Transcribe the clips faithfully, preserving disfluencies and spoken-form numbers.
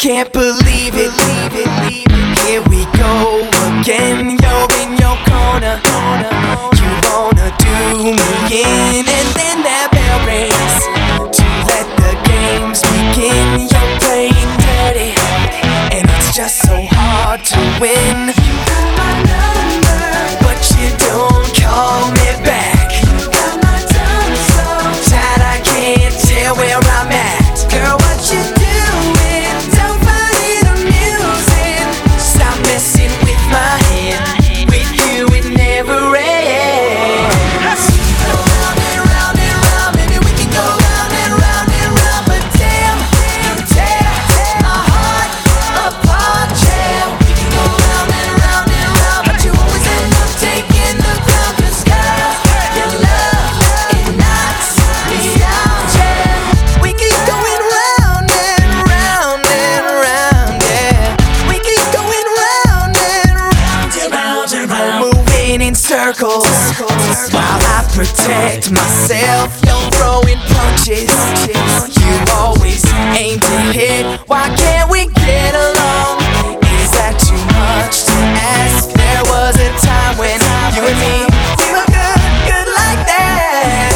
can't believe it, leave it, leave it. Here we go again, you're in your corner. You wanna do me in, and then that bell rings to let the games begin. You're playing dirty, and it's just so hard to win. You got my number, but you don't call me back. You got my tongue so tied I can't tell where I'm at. Girl, what you doing? Don't find it amusing. Stop messing with my head. With you it never ends. Round and round and round, baby, we can go round and round and round. But damn, you tear my heart apart, yeah. We can go round and round and round, but you always end up taking the crown. 'Cause girl, your love, it knocks me down, yeah. We keep going round and round and round, yeah. We keep going round and round and round and round, moving in circles while I protect myself. You're throwing punches, you always aim to hit. Why can't we get along? Is that too much to ask? There was a time when you and me, we were good, good like that.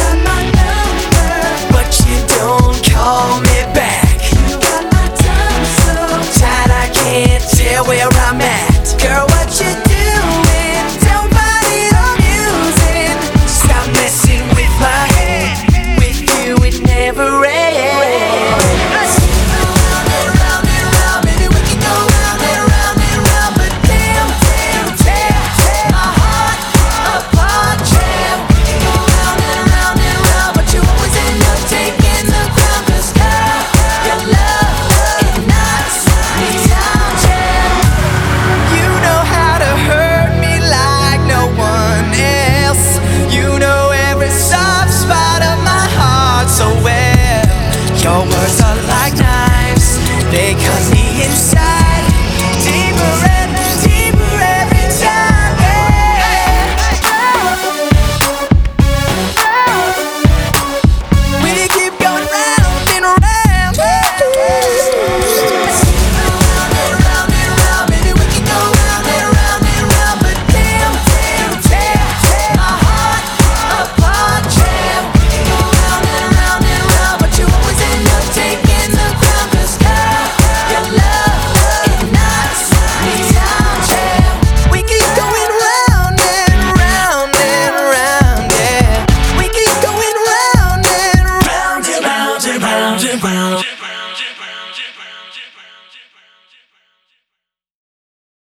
But you don't call me back. You got my tongue so tied I can't tell where I'm at. Girl, what you doing? Don't find it amusing. Stop messing with my head. With you it never ends. Round and round and round, baby, we can go round and round and round. But damn, damn, tear my heart apart, yeah. We can go round and round and round, but you always end up taking the crown. 'Cause girl, your love, it knocks me down, yeah. You know how to hurt me like no one else. You know every soft spot of my heart so well. Your words are like knives, they cut me inside, deeper and deeper every time, yeah. We keep going round and round, round and round and round, baby, we can go round and round and round. But damn, damn, tear my heart apart, yeah. We can go round and round and round, but you always end up taking the crown. 'Cause girl, your love, it knocks me down, yeah. We keep going round and round and round, yeah. We keep going round and round and round and round and round.